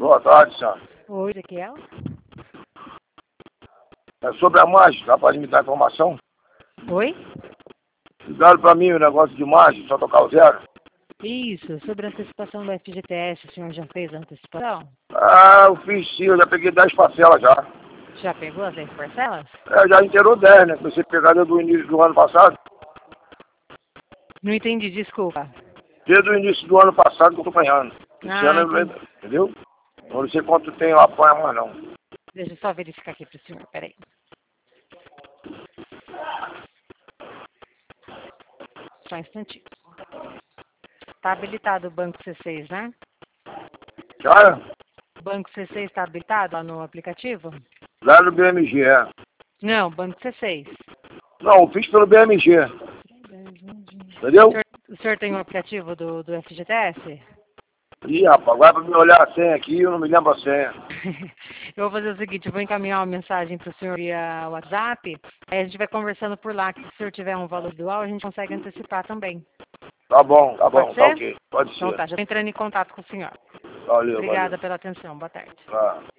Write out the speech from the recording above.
Boa tarde, senhor. Oi, Ezequiel. É sobre a margem, dá para me dar informação? Oi? Ligaram para mim o negócio de margem, só tocar o zero? Isso, sobre a antecipação do FGTS, o senhor já fez a antecipação? Ah, eu fiz sim, eu já peguei 10 parcelas já. Já pegou as 10 parcelas? Já inteirou 10, né? Comecei a pegar desde o início do ano passado. Não entendi, desculpa. Desde o início do ano passado que eu tô ganhando. Esse ano eu Entendi. entendeu? Eu não sei quanto tem lá apanha mais não. Deixa eu só verificar aqui pro senhor, peraí. Só um instantinho. Tá habilitado o Banco C6, né? Já? O Banco C6 está habilitado lá no aplicativo? Lá no BMG, é. Não, Banco C6. Não, eu fiz pelo BMG. Entendeu? O senhor tem o aplicativo do FGTS? Ih, rapaz, agora pra me olhar a senha aqui, eu não me lembro a senha. Eu vou fazer o seguinte, eu vou encaminhar uma mensagem para o senhor via WhatsApp, aí a gente vai conversando por lá, que se o senhor tiver um valor dual, a gente consegue antecipar também. Tá bom, tá Pode ser? ok. Pode Então ser. tá, já estou entrando em contato com o senhor. Valeu, Obrigada valeu. pela atenção, boa tarde. Tá.